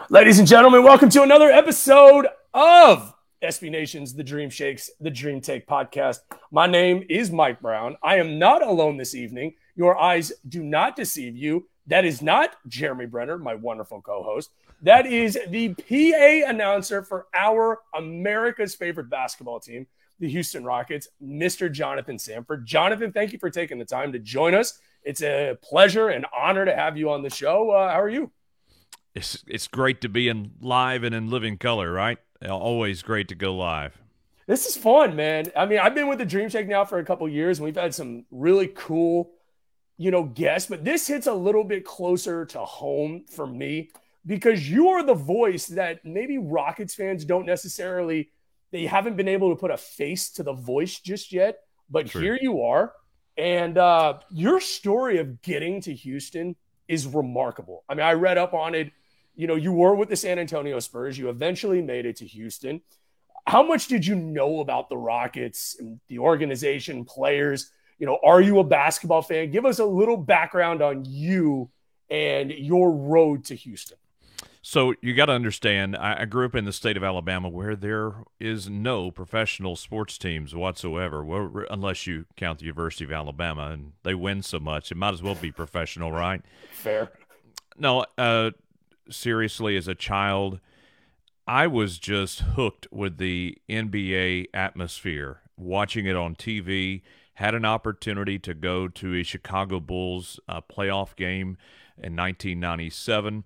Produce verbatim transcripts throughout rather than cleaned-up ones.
Ladies and gentlemen, welcome to another episode of S B Nation's The Dream Shakes, The Dream Take podcast. My name is Mike Brown. I am not alone this evening. Your eyes do not deceive you. That is not Jeremy Brenner, my wonderful co-host. That is the P A announcer for our America's favorite basketball team, the Houston Rockets, Mister Jonathan Sanford. Jonathan, thank you for taking the time to join us. It's a pleasure and honor to have you on the show. Uh, how are you? It's it's great to be in live and in living color, right? Always great to go live. This is fun, man. I mean, I've been with the Dream Shake now for a couple of years, and we've had some really cool, you know, guests. But this hits a little bit closer to home for me because you are the voice that maybe Rockets fans don't necessarily, they haven't been able to put a face to the voice just yet. But True. Here you are. And uh, your story of getting to Houston is remarkable. I mean, I read up on it. You know, you were with the San Antonio Spurs. You eventually made it to Houston. How much did you know about the Rockets, and the organization, players? You know, are you a basketball fan? Give us a little background on you and your road to Houston. So you got to understand, I, I grew up in the state of Alabama where there is no professional sports teams whatsoever, well, unless you count the University of Alabama, and they win so much, it might as well be professional, right? Fair. No, uh, seriously, as a child, I was just hooked with the N B A atmosphere, watching it on T V, had an opportunity to go to a Chicago Bulls uh, playoff game in nineteen ninety-seven.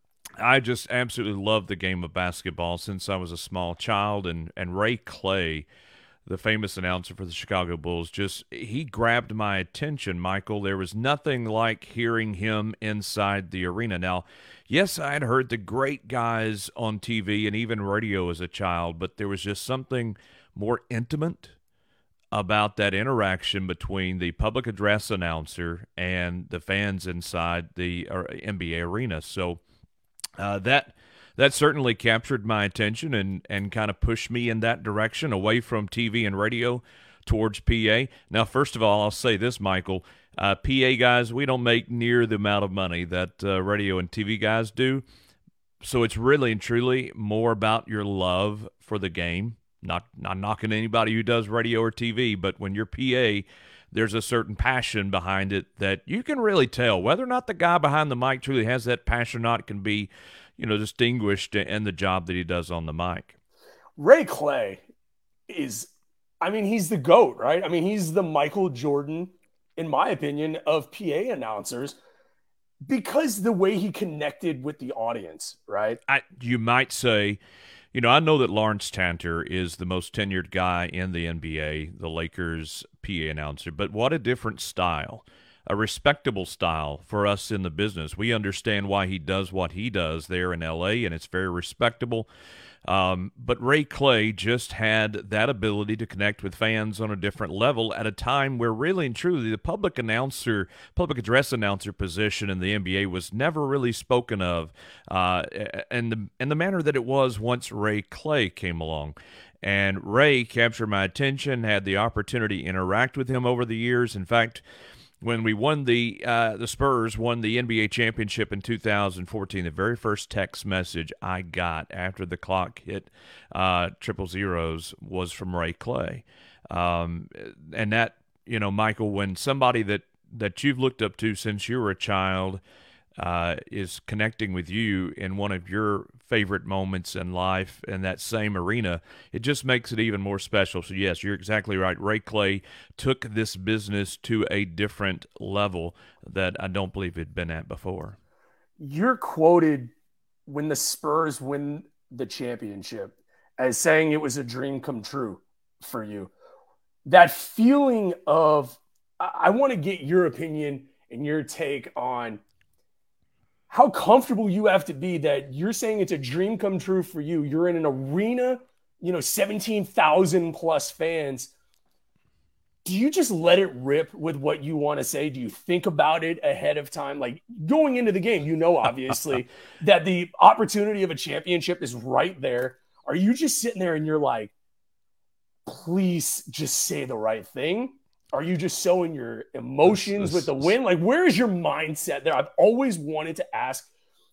I just absolutely loved the game of basketball since I was a small child, and, and Ray Clay, the famous announcer for the Chicago Bulls, just he grabbed my attention, Michael. There was nothing like hearing him inside the arena. Now, yes, I had heard the great guys on T V and even radio as a child, but there was just something more intimate about that interaction between the public address announcer and the fans inside the N B A arena. So uh, that that certainly captured my attention and, and kind of pushed me in that direction, away from T V and radio towards P A. Now, first of all, I'll say this, Michael. Uh, P A guys, we don't make near the amount of money that uh, radio and T V guys do. So it's really and truly more about your love for the game. Not, not knocking anybody who does radio or T V, but when you're P A, there's a certain passion behind it that you can really tell. Whether or not the guy behind the mic truly has that passion or not can be, you know, distinguished in the job that he does on the mic. Ray Clay is, I mean, he's the GOAT, right? I mean, he's the Michael Jordan, in my opinion, of P A announcers because the way he connected with the audience, right? I, you might say, you know, I know that Lawrence Tanter is the most tenured guy in the N B A, the Lakers P A announcer, but what a different style, a respectable style for us in the business. We understand why he does what he does there in L A, and it's very respectable. Um, but Ray Clay just had that ability to connect with fans on a different level at a time where really and truly the public announcer, public address announcer position in the N B A was never really spoken of uh, in, the, in the manner that it was once Ray Clay came along. And Ray captured my attention, had the opportunity to interact with him over the years. In fact, when we won the uh, the Spurs won the N B A championship in two thousand fourteen, the very first text message I got after the clock hit uh, triple zeros was from Ray Clay, um, and that, you know, Michael, when somebody that that you've looked up to since you were a child uh, is connecting with you in one of your favorite moments in life in that same arena, it just makes it even more special. So yes, you're exactly right. Ray Clay took this business to a different level that I don't believe it had been at before. You're quoted when the Spurs win the championship as saying it was a dream come true for you. That feeling of, I want to get your opinion and your take on how comfortable you have to be that you're saying it's a dream come true for you. You're in an arena, you know, seventeen thousand plus fans. Do you just let it rip with what you want to say? Do you think about it ahead of time? Like going into the game, you know, obviously that the opportunity of a championship is right there. Are you just sitting there and you're like, please just say the right thing? Are you just showing your emotions with the win? Like, where is your mindset there? I've always wanted to ask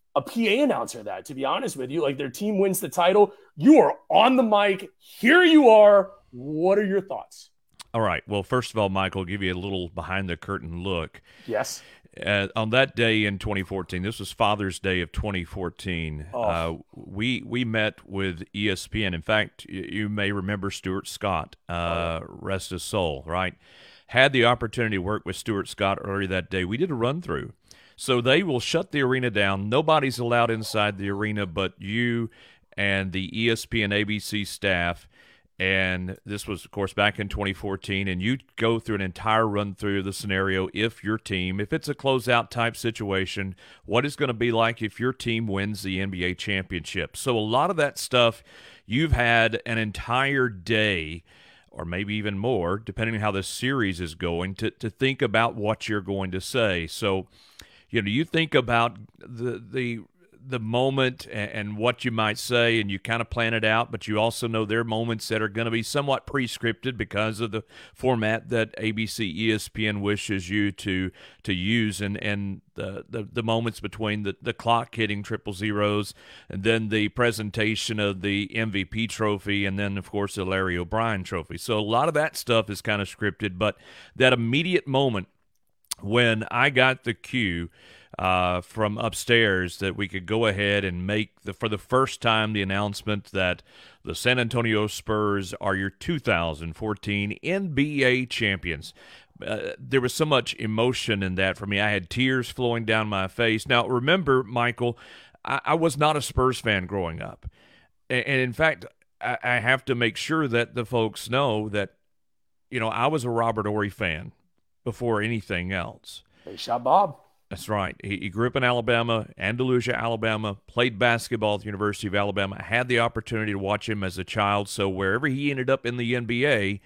a P A announcer that, to be honest with you. Like, their team wins the title. You are on the mic. Here you are. What are your thoughts? All right. Well, first of all, Michael, I'll give you a little behind the curtain look. Yes. Uh, on that day in twenty fourteen, this was Father's Day of twenty fourteen. Oh. Uh, we we met with E S P N. In fact, you, you may remember Stuart Scott, uh, oh. rest his soul, right? Had the opportunity to work with Stuart Scott earlier that day. We did a run through. So they will shut the arena down. Nobody's allowed inside the arena but you and the E S P N A B C staff. And this was, of course, back in twenty fourteen, and you go through an entire run-through of the scenario if your team, if it's a closeout type situation, what it's going to be like if your team wins the N B A championship. So a lot of that stuff, you've had an entire day, or maybe even more, depending on how this series is going, to, to think about what you're going to say. So, you know, you think about the the the moment and, and what you might say, and you kind of plan it out, but you also know there are moments that are going to be somewhat pre-scripted because of the format that A B C E S P N wishes you to to use, and and the the, the moments between the, the clock hitting triple zeros, and then the presentation of the M V P trophy, and then of course the Larry O'Brien trophy. So a lot of that stuff is kind of scripted, but that immediate moment when I got the cue uh, from upstairs that we could go ahead and make, the for the first time, the announcement that the San Antonio Spurs are your two thousand fourteen N B A champions. Uh, there was so much emotion in that for me. I had tears flowing down my face. Now, remember, Michael, I, I was not a Spurs fan growing up. And, and in fact, I, I have to make sure that the folks know that, you know, I was a Robert Horry fan before anything else. Hey, shot Bob. That's right. He, he grew up in Alabama, Andalusia, Alabama, played basketball at the University of Alabama. I had the opportunity to watch him as a child, so wherever he ended up in the N B A,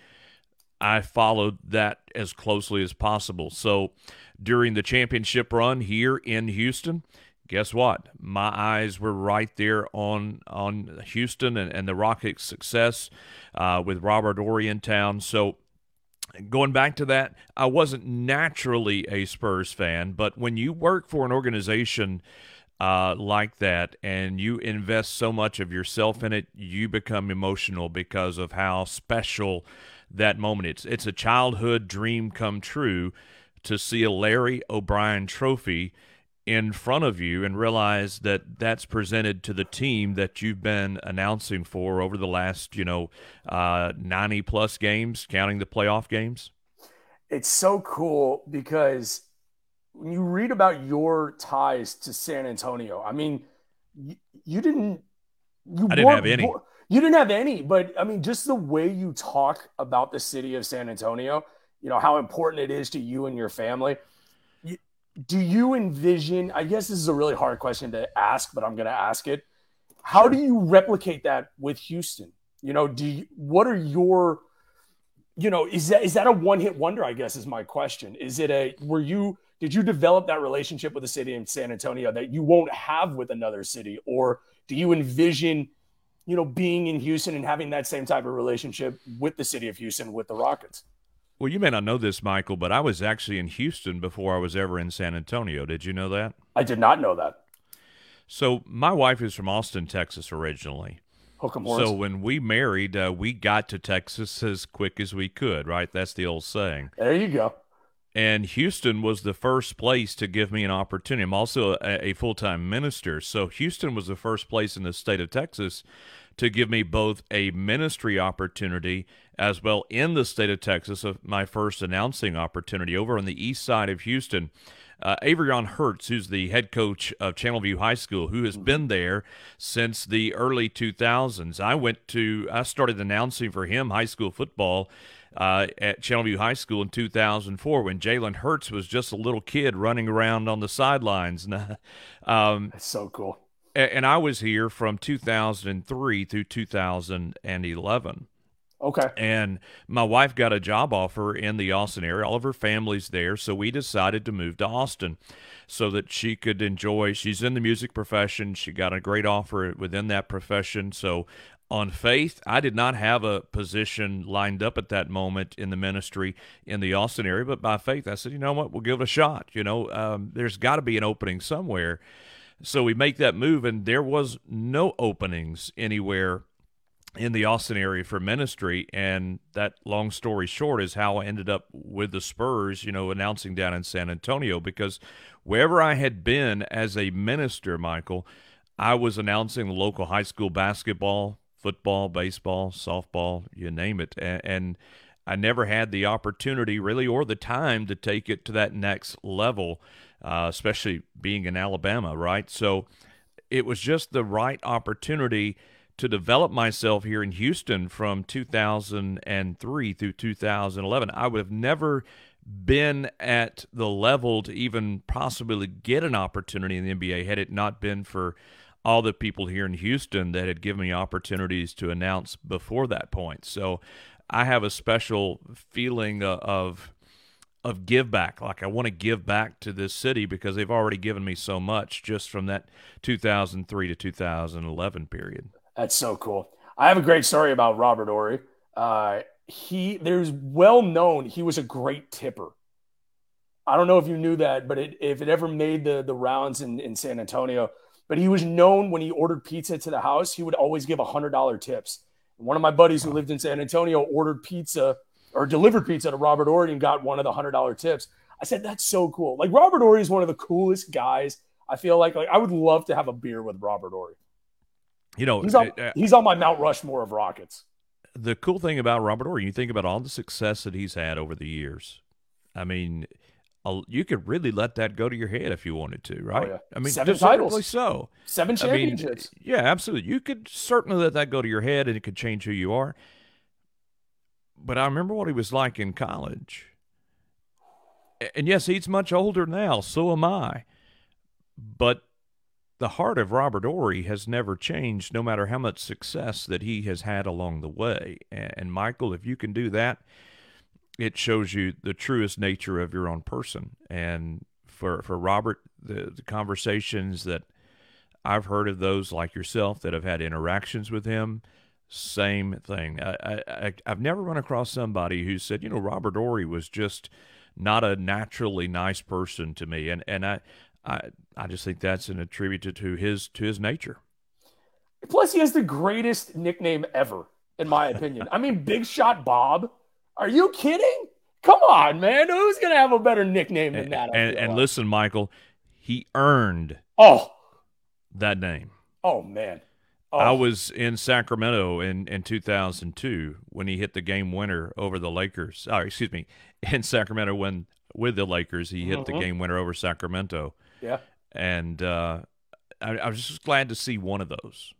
I followed that as closely as possible. So during the championship run here in Houston, guess what? My eyes were right there on on Houston and, and the Rockets' success uh, with Robert Horry in town. So going back to that, I wasn't naturally a Spurs fan, but when you work for an organization uh, like that and you invest so much of yourself in it, you become emotional because of how special that moment is. It's a childhood dream come true to see a Larry O'Brien trophy in front of you and realize that that's presented to the team that you've been announcing for over the last, you know, uh, ninety plus games, counting the playoff games. It's so cool because when you read about your ties to San Antonio, I mean, you, you didn't, you I didn't have any. You didn't have any, but I mean, just the way you talk about the city of San Antonio, you know, how important it is to you and your family. Do you envision, I guess this is a really hard question to ask, but I'm going to ask it. How do you replicate that with Houston? You know, do you, what are your, you know, is that, is that a one hit wonder, I guess is my question. Is it a, were you, did you develop that relationship with the city in San Antonio that you won't have with another city? Or do you envision, you know, being in Houston and having that same type of relationship with the city of Houston, with the Rockets? Well, you may not know this, Michael, but I was actually in Houston before I was ever in San Antonio. Did you know that? I did not know that. So my wife is from Austin, Texas originally. Hook 'em horns. So when we married, uh, we got to Texas as quick as we could, right? That's the old saying. There you go. And Houston was the first place to give me an opportunity. I'm also a, a full-time minister. So Houston was the first place in the state of Texas to give me both a ministry opportunity as well in the state of Texas, of my first announcing opportunity over on the east side of Houston. Uh, Averion Hertz, who's the head coach of Channelview High School, who has been there since the early two thousands. I went to, I started announcing for him high school football uh, at Channelview High School in two thousand four when Jalen Hurts was just a little kid running around on the sidelines. um, That's so cool. And I was here from two thousand three through two thousand eleven. Okay. And my wife got a job offer in the Austin area. All of her family's there, so we decided to move to Austin so that she could enjoy. She's in the music profession. She got a great offer within that profession. So on faith, I did not have a position lined up at that moment in the ministry in the Austin area, but by faith, I said, you know what, we'll give it a shot. You know, um, there's got to be an opening somewhere. So we make that move, and there was no openings anywhere in the Austin area for ministry. And that, long story short, is how I ended up with the Spurs, you know, announcing down in San Antonio, because wherever I had been as a minister, Michael, I was announcing local high school basketball, football, baseball, softball, you name it. And, and I never had the opportunity really or the time to take it to that next level, uh, especially being in Alabama, right? So it was just the right opportunity to develop myself here in Houston from two thousand three through two thousand eleven. I would have never been at the level to even possibly get an opportunity in the N B A had it not been for all the people here in Houston that had given me opportunities to announce before that point. So I have a special feeling of of give back. Like, I want to give back to this city because they've already given me so much just from that two thousand three to two thousand eleven period. That's so cool. I have a great story about Robert Horry. Uh, he there's well known he was a great tipper. I don't know if you knew that, but it, if it ever made the the rounds in, in San Antonio, but he was known when he ordered pizza to the house, he would always give one hundred dollars tips. One of my buddies who lived in San Antonio ordered pizza or delivered pizza to Robert Horry and got one of the one hundred dollars tips. I said, that's so cool. Like, Robert Horry is one of the coolest guys. I feel like, like I would love to have a beer with Robert Horry. You know, he's on, uh, he's on my Mount Rushmore of Rockets. The cool thing about Robert Horry, you think about all the success that he's had over the years. I mean, you could really let that go to your head if you wanted to, right? Oh, yeah. I mean, seven titles, so seven championships. I mean, yeah, absolutely. You could certainly let that go to your head, and it could change who you are. But I remember what he was like in college, and yes, he's much older now. So am I. But the heart of Robert Horry has never changed, no matter how much success that he has had along the way. And, and Michael, if you can do that, it shows you the truest nature of your own person. And for for Robert, the, the conversations that I've heard of those like yourself that have had interactions with him, same thing. I, I, I've never run across somebody who said, you know, Robert Horry was just not a naturally nice person to me. And and I I I just think that's an attribute to his to his nature. Plus, he has the greatest nickname ever, in my opinion. I mean, Big Shot Bob. Are you kidding? Come on, man. Who's going to have a better nickname than that? And, and, and listen, Michael, he earned oh that name. Oh, man. Oh. I was in Sacramento in, in two thousand two when he hit the game winner over the Lakers. Oh, excuse me, in Sacramento when with the Lakers, he hit mm-hmm. the game winner over Sacramento. Yeah. And uh, I, I was just glad to see one of those.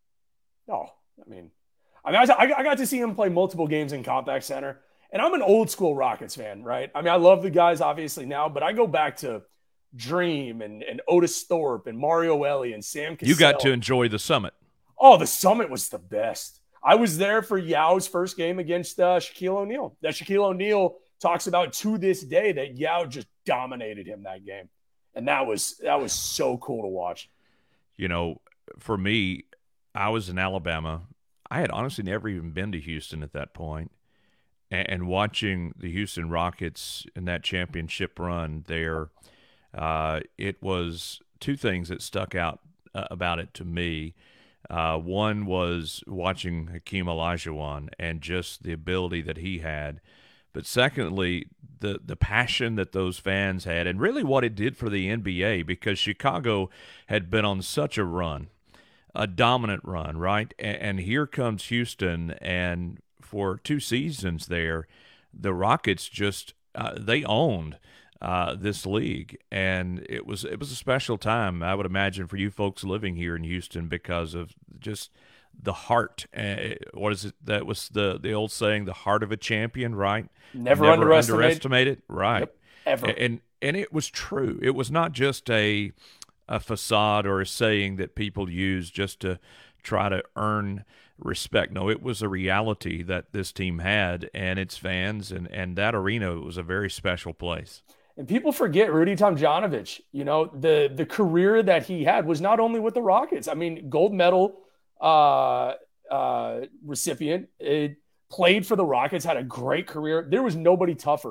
Oh, I mean, I mean, I, I got to see him play multiple games in Compaq Center, and I'm an old school Rockets fan, right? I mean, I love the guys obviously now, but I go back to Dream and, and Otis Thorpe and Mario Elie and Sam Cassell. You got to enjoy the Summit. Oh, the Summit was the best. I was there for Yao's first game against uh, Shaquille O'Neal. That Shaquille O'Neal talks about to this day that Yao just dominated him that game. And that was that was so cool to watch. You know, for me, I was in Alabama. I had honestly never even been to Houston at that point. And, and watching the Houston Rockets in that championship run there, uh, it was two things that stuck out uh, about it to me. Uh, one was watching Hakeem Olajuwon and just the ability that he had. But secondly, the the passion that those fans had and really what it did for the N B A, because Chicago had been on such a run, a dominant run, right? And, and here comes Houston, and for two seasons there, the Rockets just uh, they owned uh, this league, and it was it was a special time, I would imagine, for you folks living here in Houston because of just the heart. Uh, what is it? That was the the old saying, the heart of a champion, right? Never, Never underestimate. underestimate it, right? Yep, ever. And and it was true. It was not just a a facade or a saying that people use just to try to earn respect. No, it was a reality that this team had and its fans, and and that arena was a very special place. And people forget Rudy Tomjanovich. You know, the the career that he had was not only with the Rockets. I mean, gold medal uh, uh, recipient. It played for the Rockets, had a great career. There was nobody tougher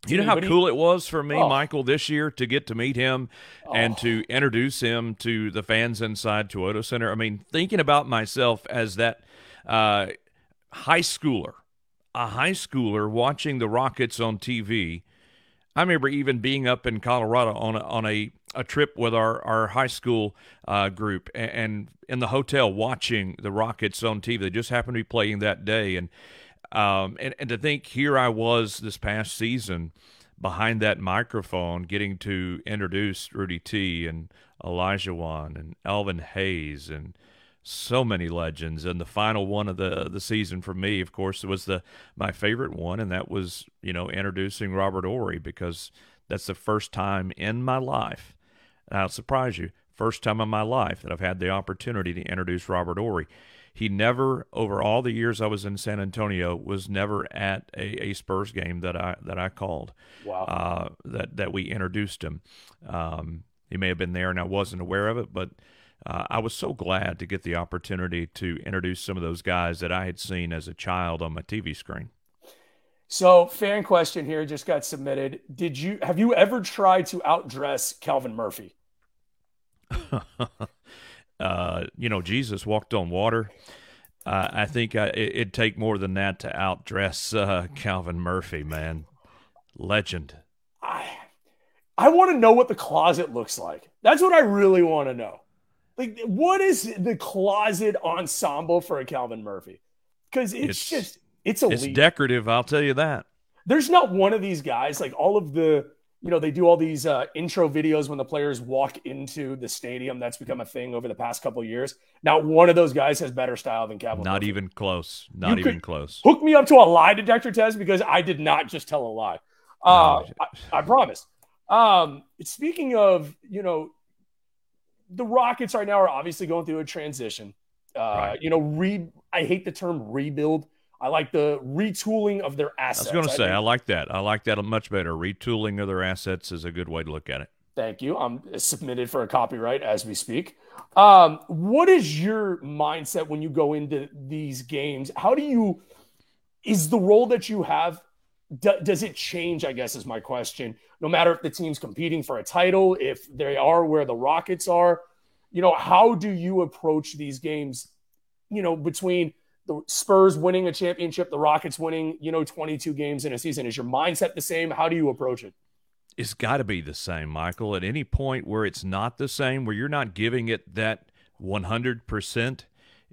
to You know me. how But he, cool it was for me, oh, Michael, this year to get to meet him and oh, to introduce him to the fans inside Toyota Center. I mean, thinking about myself as that uh, high schooler, a high schooler watching the Rockets on T V. I remember even being up in Colorado on a, on a, a trip with our, our high school uh, group and, and in the hotel watching the Rockets on T V. They just happened to be playing that day. And Um, and, and to think here I was this past season behind that microphone getting to introduce Rudy T and Elijah Wan and Alvin Hayes and so many legends. And the final one of the the season for me, of course, was the my favorite one, and that was, you know, introducing Robert Horry, because that's the first time in my life, and I'll surprise you, first time in my life that I've had the opportunity to introduce Robert Horry. He never, over all the years I was in San Antonio, was never at a, a Spurs game that I that I called. wow. Uh, that that we introduced him. Um, he may have been there and I wasn't aware of it, but uh, I was so glad to get the opportunity to introduce some of those guys that I had seen as a child on my T V screen. So, fan question here just got submitted. Did you have you ever tried to outdress Calvin Murphy? uh, you know, Jesus walked on water. Uh, I think I, it, it'd take more than that to outdress uh, Calvin Murphy, man. Legend. I I want to know what the closet looks like. That's what I really want to know. Like, what is the closet ensemble for a Calvin Murphy? Because it's, it's just it's elite. It's decorative, I'll tell you that. There's not one of these guys, like all of the, you know, they do all these uh, intro videos when the players walk into the stadium. That's become a thing over the past couple of years. Now, one of those guys has better style than Calvin Not Murphy. even close. Not you even close. Hook me up to a lie detector test, because I did not just tell a lie. Uh, no. I, I promise. Um, speaking of, you know, the Rockets right now are obviously going through a transition. Uh, right. You know, re I hate the term rebuild. I like the retooling of their assets. I was going to say, I, I like that. I like that much better. Retooling of their assets is a good way to look at it. Thank you. I'm submitted for a copyright as we speak. Um, what is your mindset when you go into these games? How do you, is the role that you have, do, does it change, I guess is my question, no matter if the team's competing for a title, if they are where the Rockets are, you know, how do you approach these games, you know, between the Spurs winning a championship, the Rockets winning, you know, twenty-two games in a season? Is your mindset the same? How do you approach it? It's got to be the same, Michael. At any point where it's not the same, where you're not giving it that one hundred percent,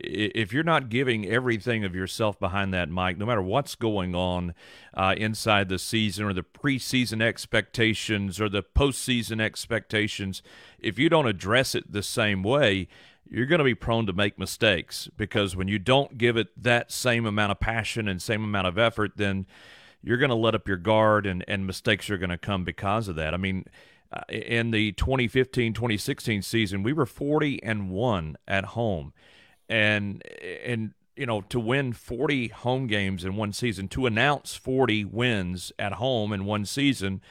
if you're not giving everything of yourself behind that mic, no matter what's going on uh, inside the season or the preseason expectations or the postseason expectations, if you don't address it the same way, you're going to be prone to make mistakes, because when you don't give it that same amount of passion and same amount of effort, then you're going to let up your guard, and, and mistakes are going to come because of that. I mean, uh, in the twenty fifteen twenty sixteen season, we were forty and one at home. And, and you know, to win forty home games in one season, to announce forty wins at home in one season,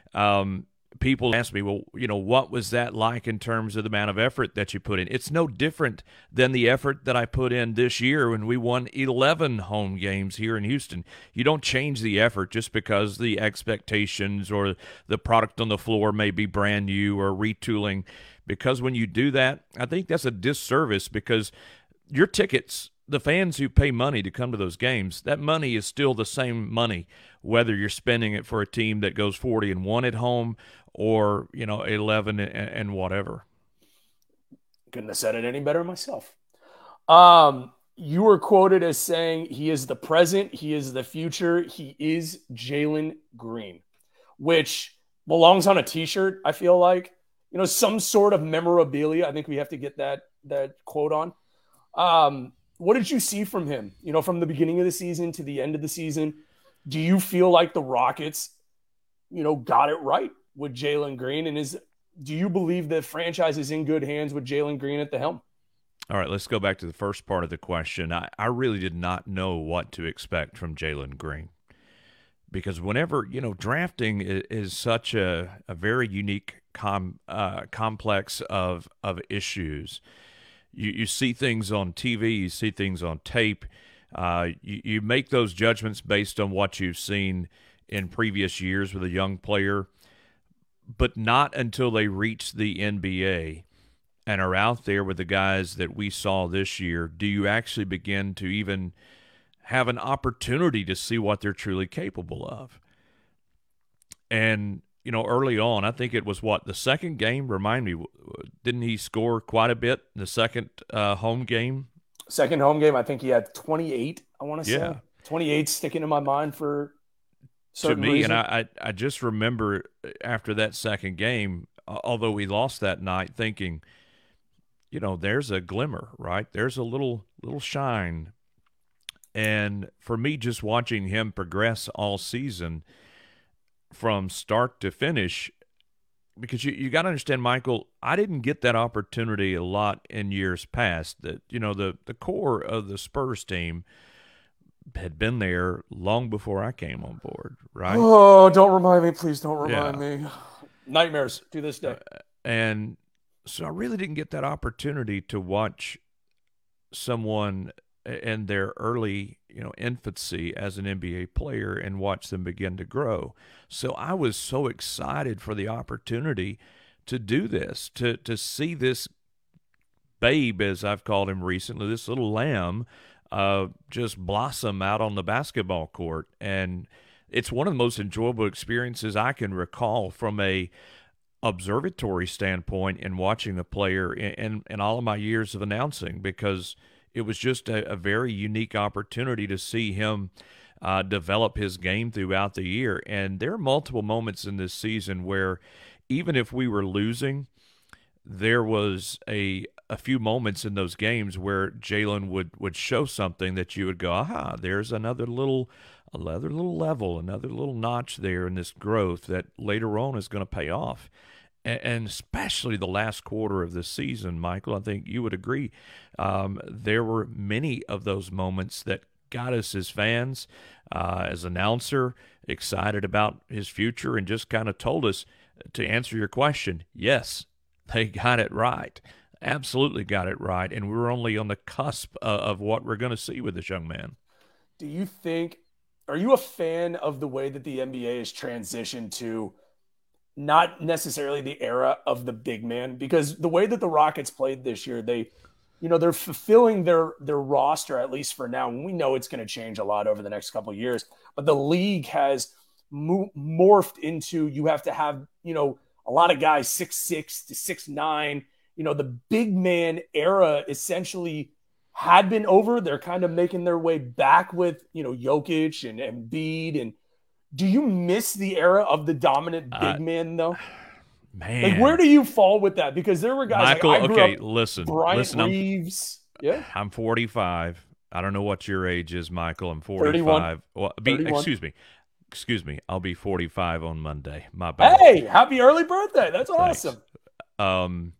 um, people ask me, well, you know, what was that like in terms of the amount of effort that you put in? It's no different than the effort that I put in this year when we won eleven home games here in Houston. You don't change the effort just because the expectations or the product on the floor may be brand new or retooling, because when you do that, I think that's a disservice, because your tickets, the fans who pay money to come to those games, that money is still the same money, whether you're spending it for a team that goes forty and one at home or, you know, eleven and, and whatever. Couldn't have said it any better myself. Um, you were quoted as saying he is the present, he is the future, he is Jalen Green, which belongs on a t-shirt, I feel like. You know, some sort of memorabilia. I think we have to get that that quote on. Um, what did you see from him, you know, from the beginning of the season to the end of the season? Do you feel like the Rockets, you know, got it right with Jalen Green? And is do you believe the franchise is in good hands with Jalen Green at the helm? All right, let's go back to the first part of the question. I, I really did not know what to expect from Jalen Green, because whenever, you know, drafting is, is such a, a very unique com, uh, complex of of issues. You, you see things on T V, you see things on tape. Uh, you, you make those judgments based on what you've seen in previous years with a young player, but not until they reach the N B A and are out there with the guys that we saw this year do you actually begin to even have an opportunity to see what they're truly capable of. And, you know, early on, I think it was what, the second game, remind me, didn't he score quite a bit in the second uh, home game? Second home game, I think he had twenty-eight, I want to Yeah. say. twenty-eight sticking in my mind for certain to me, reason. and I, I, I just remember after that second game, although we lost that night, thinking, you know, there's a glimmer, right? There's a little little shine. And for me, just watching him progress all season from start to finish, because you, you got to understand, Michael, I didn't get that opportunity a lot in years past. That, you know, the, the core of the Spurs team had been there long before I came on board, right? Oh, don't remind me. Please don't remind Yeah. me. Nightmares to this day. Uh, and so I really didn't get that opportunity to watch someone in their early, you know, infancy as an N B A player and watch them begin to grow. So I was so excited for the opportunity to do this, to to see this babe, as I've called him recently, this little lamb, uh, just blossom out on the basketball court. And it's one of the most enjoyable experiences I can recall from a observatory standpoint in watching a player in, in, in all of my years of announcing, because it was just a, a very unique opportunity to see him uh, develop his game throughout the year. And there are multiple moments in this season where even if we were losing, there was a a few moments in those games where Jalen would, would show something that you would go, aha, there's another little another little level, another little notch there in this growth that later on is going to pay off. And especially the last quarter of this season, Michael, I think you would agree, um, there were many of those moments that got us as fans, uh, as announcer, excited about his future, and just kind of told us, to answer your question, yes, they got it right. Absolutely got it right. And we were only on the cusp of, of what we're going to see with this young man. Do you think, are you a fan of the way that the N B A has transitioned to not necessarily the era of the big man? Because the way that the Rockets played this year, they, you know, they're fulfilling their their roster, at least for now. And we know it's going to change a lot over the next couple of years. But the league has mo- morphed into, you have to have, you know, a lot of guys six six to six nine. You know, the big man era essentially had been over. They're kind of making their way back with, you know, Jokic and Embiid. And do you miss the era of the dominant big uh, man, though? Man. Like, where do you fall with that? Because there were guys Michael, like, I grew okay, up, listen. Bryant listen, Reeves. I'm, yeah. I'm forty-five. I don't know what your age is, Michael. I'm forty-five. Well, be, excuse me. Excuse me. I'll be forty-five on Monday. My bad. Hey, happy early birthday. That's Thanks. awesome. Um,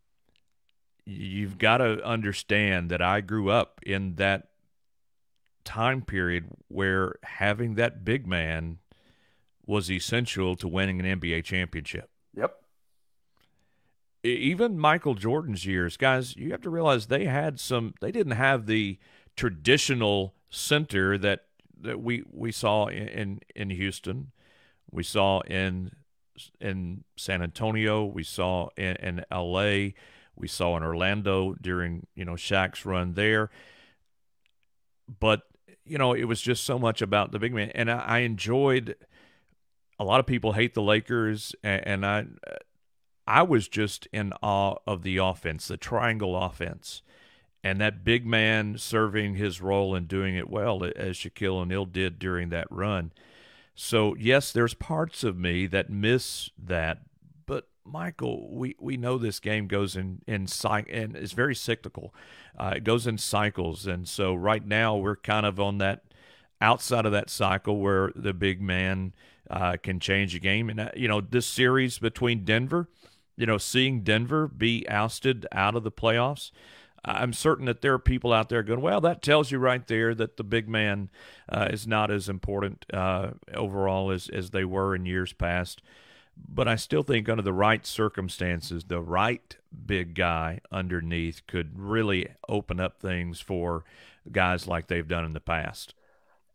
you've got to understand that I grew up in that time period where having that big man was essential to winning an N B A championship. Yep. Even Michael Jordan's years, guys, you have to realize they had some, they didn't have the traditional center that, that we, we saw in, in, in Houston. We saw in in San Antonio. We saw in, in L A. We saw in Orlando during, you know, Shaq's run there. But, you know, it was just so much about the big man. And I, I enjoyed, a lot of people hate the Lakers, and, and I I was just in awe of the offense, the triangle offense, and that big man serving his role and doing it well, as Shaquille O'Neal did during that run. So, yes, there's parts of me that miss that, but Michael, we, we know this game goes in, in and it's very cyclical. Uh, it goes in cycles, and so right now we're kind of on that outside of that cycle where the big man uh, can change a game. And, uh, you know, this series between Denver, you know, seeing Denver be ousted out of the playoffs, I'm certain that there are people out there going, well, that tells you right there that the big man uh, is not as important uh, overall as, as they were in years past. But I still think under the right circumstances, the right big guy underneath could really open up things for guys like they've done in the past.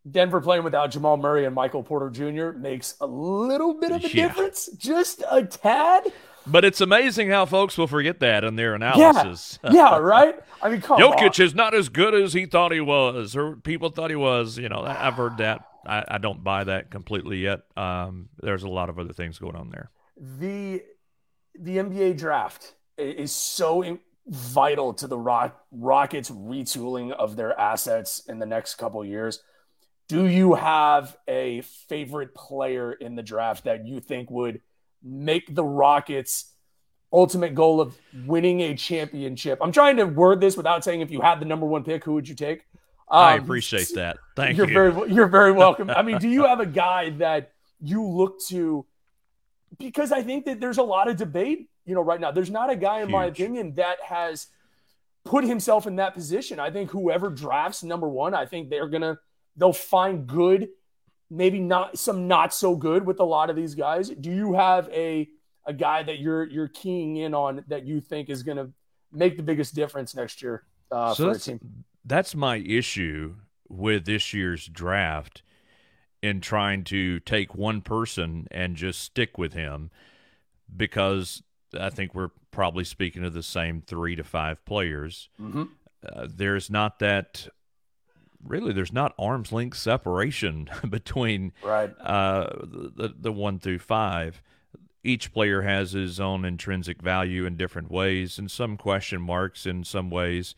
Denver playing without Jamal Murray and Michael Porter Junior makes a little bit of a Yeah. difference, just a tad. But it's amazing how folks will forget that in their Yeah, analysis. yeah, right? I mean, come on. Jokic is not as good as he thought he was, or people thought he was. You know, I- I've heard that. I, I don't buy that completely yet. Um, there's a lot of other things going on there. The the N B A draft i- is so in- vital to the Rock, Rockets retooling of their assets in the next couple of years. Do you have a favorite player in the draft that you think would make the Rockets' ultimate goal of winning a championship? I'm trying to word this without saying if you had the number one pick, who would you take? Um, I appreciate that. Thank you're you. very you're very welcome. I mean, do you have a guy that you look to? Because I think that there's a lot of debate, you know, right now. There's not a guy, in my Huge. opinion, that has put himself in that position. I think whoever drafts number one, I think they're gonna they'll find good, maybe not some not so good with a lot of these guys. Do you have a a guy that you're you're keying in on that you think is gonna make the biggest difference next year uh, so for a that's, team? that's my issue with this year's draft in trying to take one person and just stick with him, because I think we're probably speaking of the same three to five players. Mm-hmm. Uh, there's not that really there's not arm's length separation between Right. uh, the, the one through five. Each player has his own intrinsic value in different ways, and some question marks in some ways.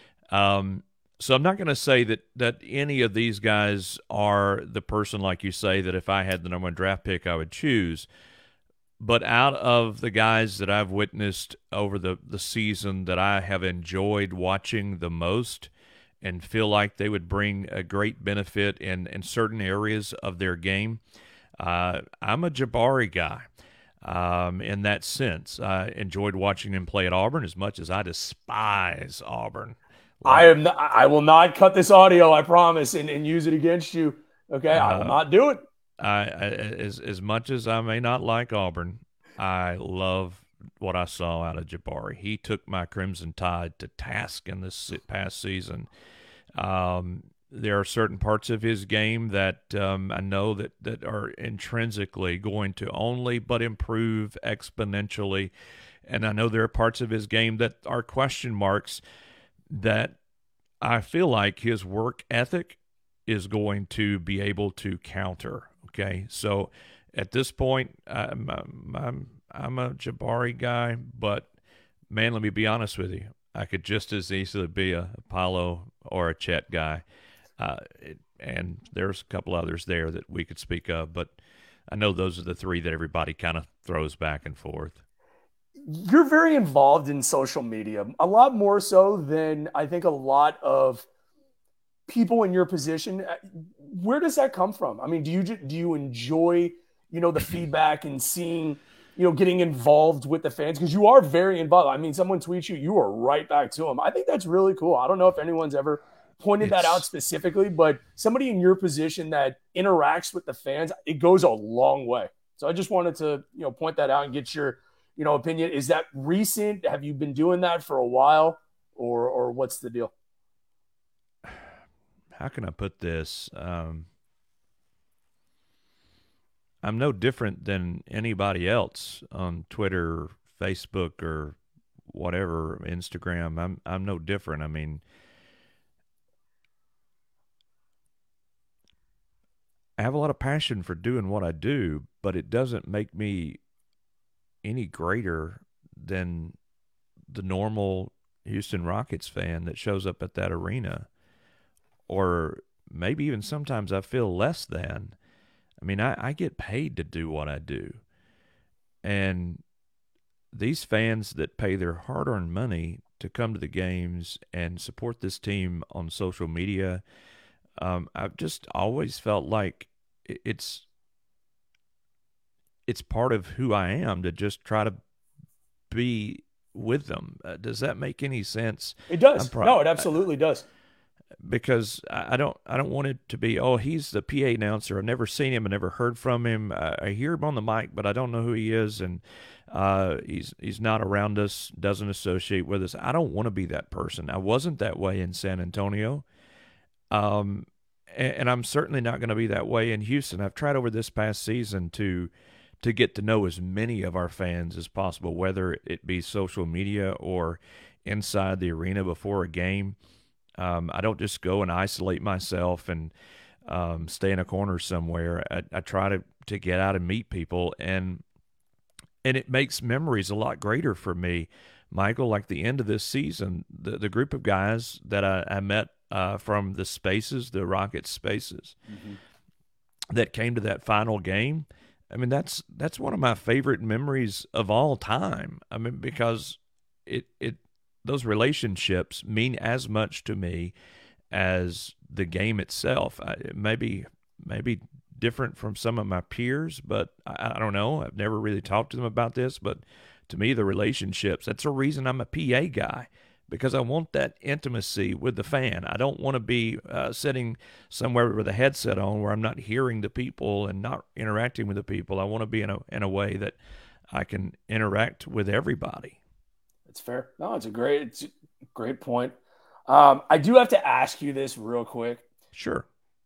Um, so I'm not going to say that that any of these guys are the person, like you say, that if I had the number one draft pick, I would choose. But out of the guys that I've witnessed over the, the season that I have enjoyed watching the most and feel like they would bring a great benefit in, in certain areas of their game, uh, I'm a Jabari guy. Um, in that sense, I enjoyed watching him play at Auburn as much as I despise Auburn. I am. Not, I will not cut this audio. I promise, and, and use it against you. Okay, I will Uh, not do it. I, I as as much as I may not like Auburn, I love what I saw out of Jabari. He took my Crimson Tide to task in this past season. Um, there are certain parts of his game that um, I know that, that are intrinsically going to only but improve exponentially. And I know there are parts of his game that are question marks that I feel like his work ethic is going to be able to counter. Okay, so at this point, I'm, I'm, I'm a Jabari guy, but man, let me be honest with you. I could just as easily be a Paolo or a Chet guy. Uh, it, and there's a couple others there that we could speak of, but I know those are the three that everybody kind of throws back and forth. You're very involved in social media, a lot more so than I think a lot of people in your position. Where does that come from? I mean, do you do you enjoy, you know, the feedback and seeing, you know, getting involved with the fans? Because you are very involved. I mean, someone tweets you, you are right back to them. I think that's really cool. I don't know if anyone's ever pointed It's, that out specifically, but somebody in your position that interacts with the fans, it goes a long way. So I just wanted to, you know, point that out and get your, you know, opinion. Is that recent? Have you been doing that for a while, or or what's the deal? how can I put this? Um, I'm no different than anybody else on Twitter, Facebook, or whatever, Instagram. I'm I'm no different. I mean, I have a lot of passion for doing what I do, but it doesn't make me any greater than the normal Houston Rockets fan that shows up at that arena. Or maybe even sometimes I feel less than. I mean, I, I get paid to do what I do. And these fans that pay their hard-earned money to come to the games and support this team on social media, um, I've just always felt like it's it's part of who I am to just try to be with them. Uh, does that make any sense? It does. Pro- no, it absolutely does. Because I don't, I don't want it to be, oh, he's the P A announcer. I've never seen him. I never heard from him. I, I hear him on the mic, but I don't know who he is, and uh, he's he's not around us, doesn't associate with us. I don't want to be that person. I wasn't that way in San Antonio, um, and, and I'm certainly not going to be that way in Houston. I've tried over this past season to to get to know as many of our fans as possible, whether it be social media or inside the arena before a game. Um, I don't just go and isolate myself and um, stay in a corner somewhere. I, I try to, to get out and meet people, and and it makes memories a lot greater for me, Michael. Like the end of this season, the, the group of guys that I, I met uh, from the Spaces, the Rocket Spaces, mm-hmm. that came to that final game. I mean, that's that's one of my favorite memories of all time. I mean, because it it those relationships mean as much to me as the game itself. I, maybe maybe different from some of my peers, but I, I don't know. I've never really talked to them about this, but to me, the relationships, that's the reason I'm a P A guy, because I want that intimacy with the fan. I don't want to be uh, sitting somewhere with a headset on where I'm not hearing the people and not interacting with the people. I want to be in a in a way that I can interact with everybody. That's fair. No, it's a great, it's a great point. Um, I do have to ask you this real quick. Sure.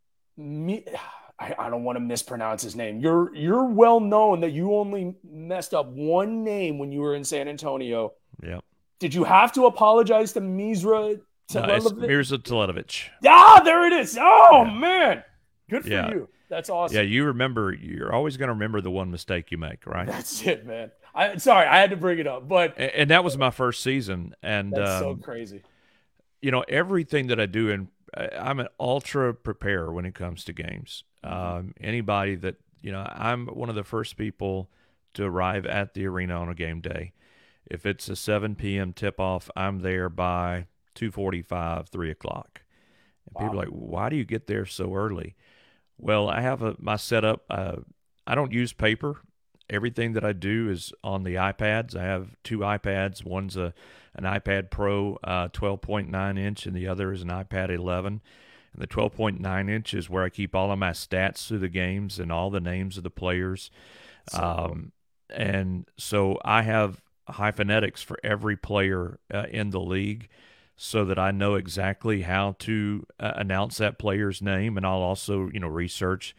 Me, I, I don't want to mispronounce his name. You're you're well known that you only messed up one name when you were in San Antonio. Yeah. Did you have to apologize to Misra Teletovic? No, Mirza Teletovic. Ah, there it is. Oh, yeah. Man. Good for yeah. you. That's awesome. Yeah, you remember, you're always going to remember the one mistake you make, right? That's it, man. I Sorry, I had to bring it up. but And, and that was my first season. And that's um, so crazy. You know, everything that I do, and I'm an ultra preparer when it comes to games. Mm-hmm. Um, anybody that, you know, I'm one of the first people to arrive at the arena on a game day. If it's a seven p.m. tip-off, I'm there by two forty-five, three o'clock. And wow. People are like, why do you get there so early? Well, I have a my setup. Uh, I don't use paper. Everything that I do is on the iPads. I have two iPads. One's a an iPad Pro uh, twelve point nine inch, and the other is an iPad eleven. And the twelve point nine inch is where I keep all of my stats through the games and all the names of the players. So um, cool. And so I have hyphenetics for every player uh, in the league, so that I know exactly how to uh, announce that player's name. And I'll also, you know, research.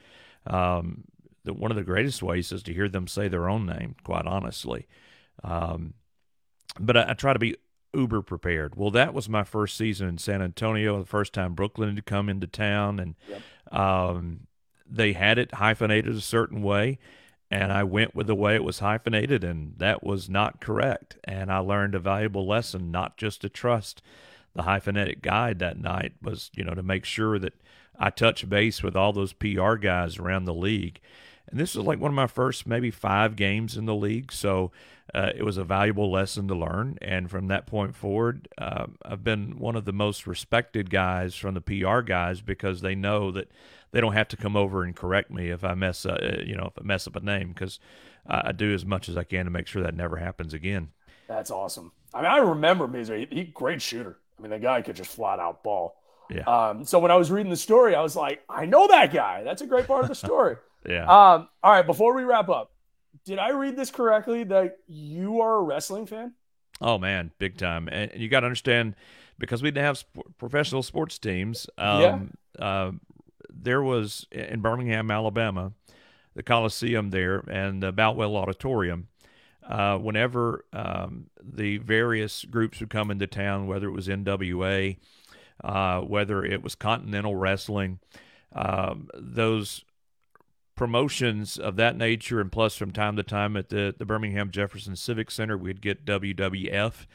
Um, the, one of the greatest ways is to hear them say their own name, quite honestly. Um, but I, I try to be uber prepared. Well, that was my first season in San Antonio, the first time Brooklyn had come into town, and yep. um, they had it hyphenated a certain way. And I went with the way it was hyphenated, and that was not correct. And I learned a valuable lesson, not just to trust the hyphenetic guide that night, was, you know, to make sure that I touch base with all those P R guys around the league. And this was like one of my first maybe five games in the league, so uh, it was a valuable lesson to learn. And from that point forward, uh, I've been one of the most respected guys from the P R guys, because they know that they don't have to come over and correct me if I mess up, you know, if I mess up a name, because I do as much as I can to make sure that never happens again. That's awesome. I mean, I remember Misra. He, he great shooter. I mean, the guy could just flat out ball. Yeah. Um, so when I was reading the story, I was like, I know that guy. That's a great part of the story. Yeah. Um, all right. Before we wrap up, did I read this correctly that you are a wrestling fan? Oh man, big time. And you got to understand, because we didn't have sp- professional sports teams. Um, yeah. Uh, there was in Birmingham, Alabama, the Coliseum there and the Boutwell Auditorium. Uh, whenever um, the various groups would come into town, whether it was N W A, uh, whether it was Continental Wrestling, um, those promotions of that nature, and plus from time to time at the, the Birmingham Jefferson Civic Center, we'd get W W F.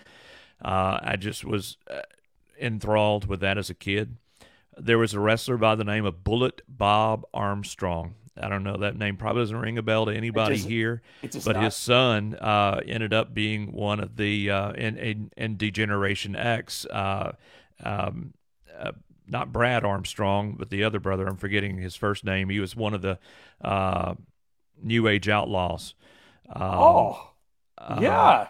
Uh, I just was uh, enthralled with that as a kid. There was a wrestler by the name of Bullet Bob Armstrong. I don't know, that name probably doesn't ring a bell to anybody just, here, but not. his son uh, ended up being one of the uh, in, in in D-Generation X. Uh, um, uh, not Brad Armstrong, but the other brother. I'm forgetting his first name. He was one of the uh, New Age Outlaws. Um, oh, yeah. Uh,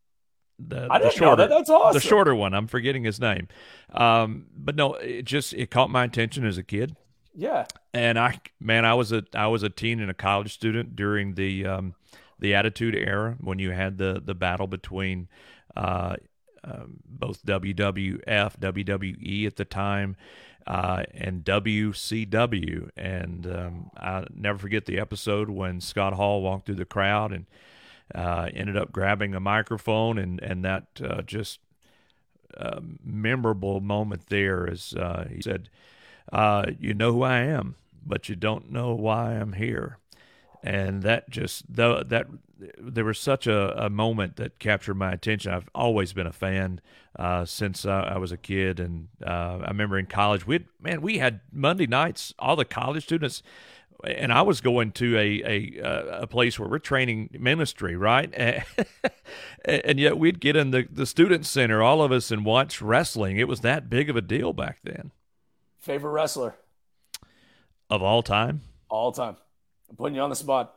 The, I the didn't shorter, know that. That's awesome. The shorter one. I'm forgetting his name. Um, but no, it just it caught my attention as a kid. Yeah. And I, man, I was a I was a teen and a college student during the um, the Attitude Era, when you had the the battle between uh, um, both W W F, W W E at the time, uh, and W C W. And um, I'll never forget the episode when Scott Hall walked through the crowd and uh, ended up grabbing a microphone, and, and that uh, just uh, memorable moment there is uh, he said, uh, you know who I am, but you don't know why I'm here. And that just, the, that there was such a, a moment that captured my attention. I've always been a fan uh, since uh, I was a kid. And uh, I remember in college, we man, we had Monday nights, all the college students, and I was going to a a, a place where we're training ministry, right? And yet we'd get in the, the student center, all of us, and watch wrestling. It was that big of a deal back then. Favorite wrestler? Of all time? All time. I'm putting you on the spot.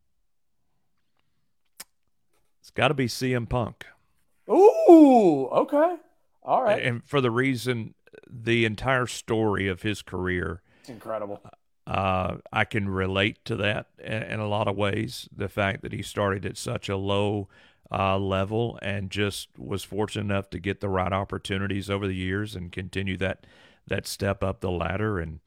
It's got to be C M Punk. Ooh, okay. All right. And for the reason, the entire story of his career. It's incredible. Uh, I can relate to that in, in a lot of ways. The fact that he started at such a low uh, level and just was fortunate enough to get the right opportunities over the years and continue that, that step up the ladder. And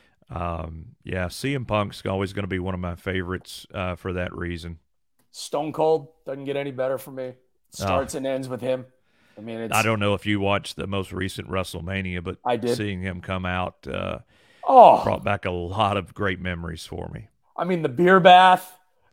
Um, yeah, C M Punk's always going to be one of my favorites uh, for that reason. Stone Cold doesn't get any better for me. Starts oh. and ends with him. I mean, it's, I don't know if you watched the most recent WrestleMania, but I did. Seeing him come out uh, oh. brought back a lot of great memories for me. I mean, the beer bath,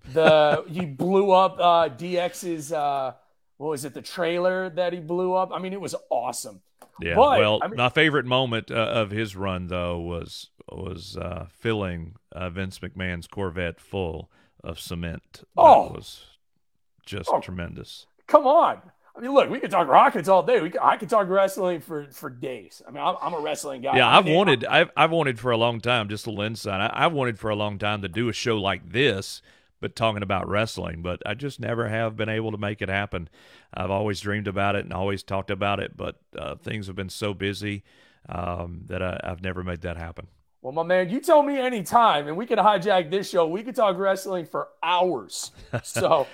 the he blew up uh, D X's uh, what was it? The trailer that he blew up. I mean, it was awesome. Yeah. But, well, I mean, my favorite moment uh, of his run though was was uh, filling uh, Vince McMahon's Corvette full of cement. That oh, was just oh, tremendous. Come on. I mean, look, we could talk Rockets all day. We could, I could talk wrestling for, for days. I mean, I'm, I'm a wrestling guy. Yeah, I I've mean, wanted, I've, I've wanted for a long time, just a little insight. I, I've wanted for a long time to do a show like this, but talking about wrestling, but I just never have been able to make it happen. I've always dreamed about it and always talked about it, but uh, things have been so busy um, that I, I've never made that happen. Well, my man, you tell me anytime, and we could hijack this show. We could talk wrestling for hours. So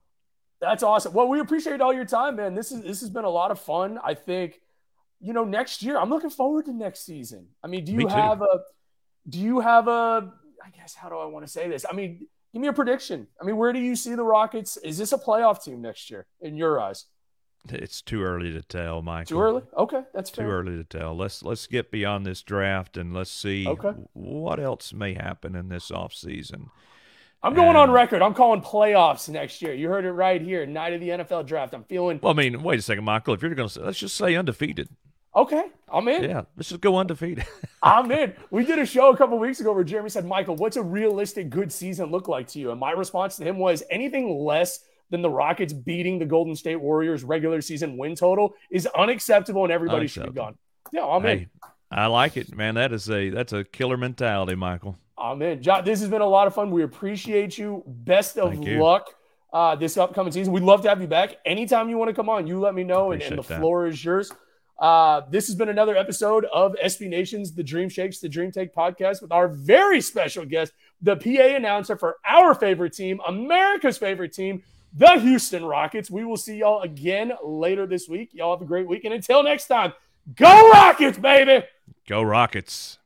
that's awesome. Well, we appreciate all your time, man. This is this has been a lot of fun. I think, you know, next year, I'm looking forward to next season. I mean, do you have a, do you have a, I guess, how do I want to say this? I mean, give me a prediction. I mean, where do you see the Rockets? Is this a playoff team next year in your eyes? It's too early to tell, Michael. Too early? Okay, that's fair. Too early to tell. Let's let's get beyond this draft and let's see okay. what else may happen in this offseason. I'm going and, on record. I'm calling playoffs next year. You heard it right here. Night of the N F L draft. I'm feeling. Well, I mean, wait a second, Michael. If you're going to say, let's just say undefeated. Okay, I'm in. Yeah, let's just go undefeated. I'm in. We did a show a couple of weeks ago where Jeremy said, Michael, what's a realistic good season look like to you? And my response to him was anything less than the Rockets beating the Golden State Warriors regular season win total is unacceptable and everybody should be gone. Yeah, I'm hey, in. I like it, man. That is a that's a killer mentality, Michael. I'm in. John, this has been a lot of fun. We appreciate you. Best of luck uh, this upcoming season. We'd love to have you back. Anytime you want to come on, you let me know, and, and the that. floor is yours. Uh, this has been another episode of S B Nation's The Dream Shakes, The Dream Take podcast with our very special guest, the P A announcer for our favorite team, America's favorite team, the Houston Rockets. We will see y'all again later this week. Y'all have a great week. And until next time, go Rockets, baby! Go Rockets.